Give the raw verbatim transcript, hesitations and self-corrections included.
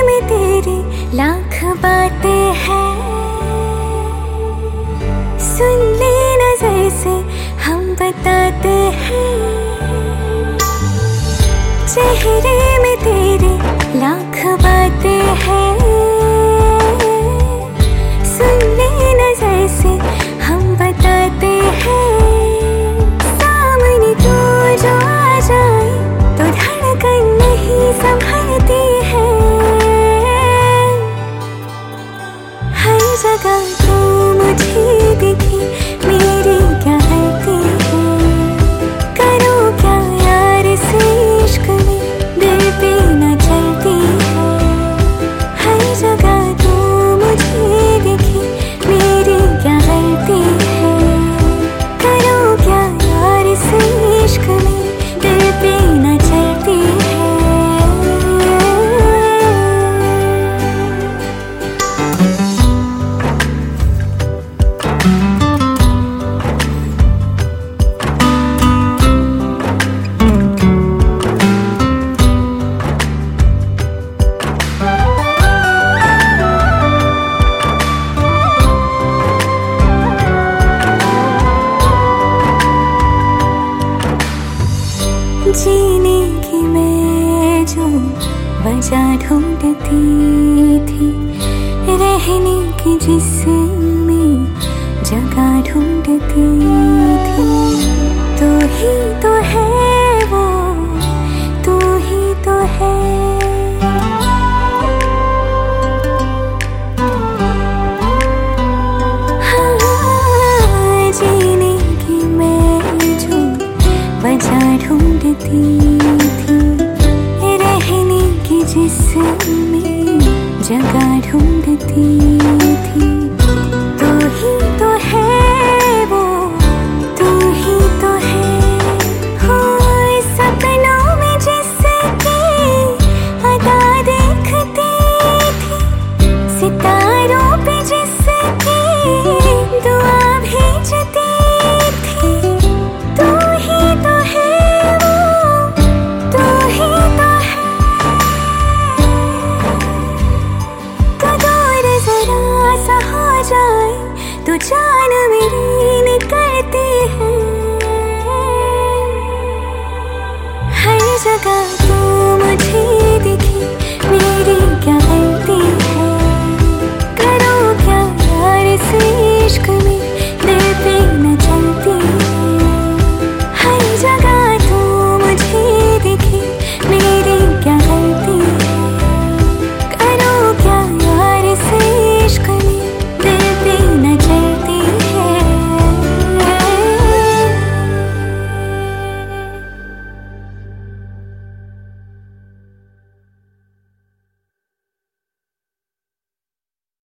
में तेरी लाख बातें हैं, सुन ले नजर से हम बताते हैं। चेहरे में तेरे लाख बातें हैं, सुन ले नजर से हम बताते हैं। सामने तू जो आ जाए तो धड़कन नहीं संभलती है। हर जगह तू मुझे दिखी, मेरी क्या गलती है। करूँ क्या यार से इश्क में, दिल पे न चलती है। हर जगह तू मुझे दिखी, मेरी क्या गलती है। करूँ क्या यार से इश्क में, दिल पे न चलती है। जीने की मैं जो वजह ढूंढती थी, रहने की जिसमें जगह ढूंढती थी। तू ही तो है वो, तू ही तो है। हाँ, जीने की मैं जो वजह ढूंढती थी, रहने की जिसमें जगह ढूंढती